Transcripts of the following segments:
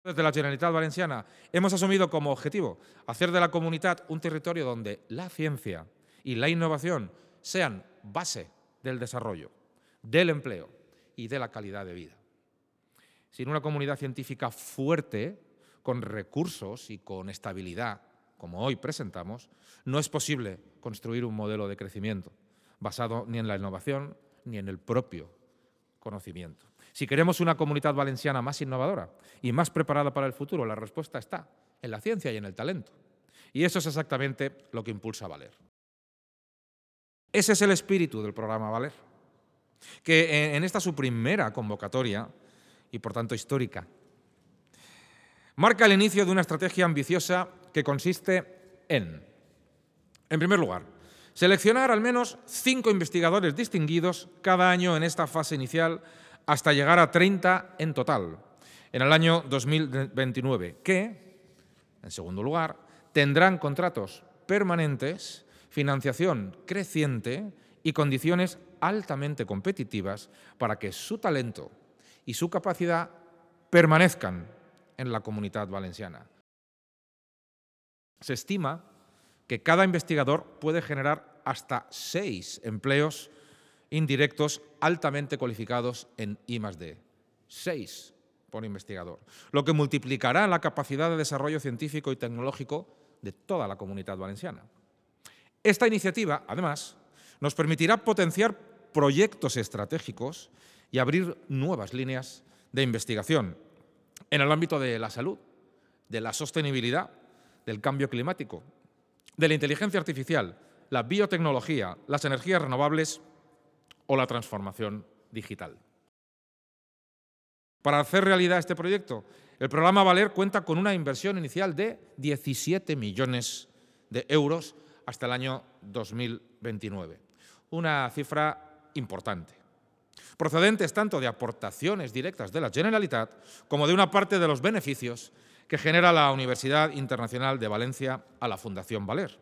Desde la Generalitat Valenciana hemos asumido como objetivo hacer de la Comunitat un territorio donde la ciencia y la innovación sean base del desarrollo, del empleo y de la calidad de vida. Sin una comunidad científica fuerte, con recursos y con estabilidad, como hoy presentamos, no es posible construir un modelo de crecimiento basado ni en la innovación ni en el propio conocimiento. Si queremos una Comunitat Valenciana más innovadora y más preparada para el futuro, la respuesta está en la ciencia y en el talento. Y eso es exactamente lo que impulsa Valer. Ese es el espíritu del programa Valer, que en esta su primera convocatoria, y por tanto histórica, marca el inicio de una estrategia ambiciosa que consiste en primer lugar, seleccionar al menos 5 investigadores distinguidos cada año en esta fase inicial hasta llegar a 30 en total en el año 2029, que, en segundo lugar, tendrán contratos permanentes, financiación creciente y condiciones altamente competitivas para que su talento y su capacidad permanezcan en la Comunitat Valenciana. Se estima que cada investigador puede generar hasta 6 empleos indirectos altamente cualificados en I+D. 6 por investigador, lo que multiplicará la capacidad de desarrollo científico y tecnológico de toda la Comunitat Valenciana. Esta iniciativa, además, nos permitirá potenciar proyectos estratégicos y abrir nuevas líneas de investigación en el ámbito de la salud, de la sostenibilidad, del cambio climático, de la inteligencia artificial, la biotecnología, las energías renovables o la transformación digital. Para hacer realidad este proyecto, el programa Valer cuenta con una inversión inicial de 17 millones de euros hasta el año 2029. Una cifra importante, procedentes tanto de aportaciones directas de la Generalitat como de una parte de los beneficios que genera la Universidad Internacional de Valencia a la Fundación Valer.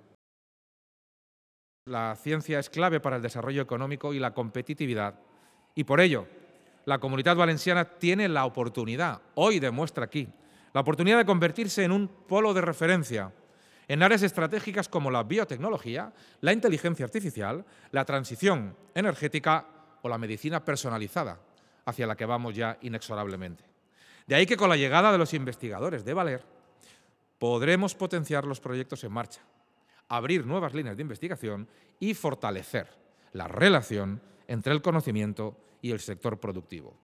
La ciencia es clave para el desarrollo económico y la competitividad, y por ello la Comunitat Valenciana tiene la oportunidad, hoy demuestra aquí, la oportunidad de convertirse en un polo de referencia en áreas estratégicas como la biotecnología, la inteligencia artificial, la transición energética o la medicina personalizada, hacia la que vamos ya inexorablemente. De ahí que con la llegada de los investigadores de Valer podremos potenciar los proyectos en marcha, abrir nuevas líneas de investigación y fortalecer la relación entre el conocimiento y el sector productivo.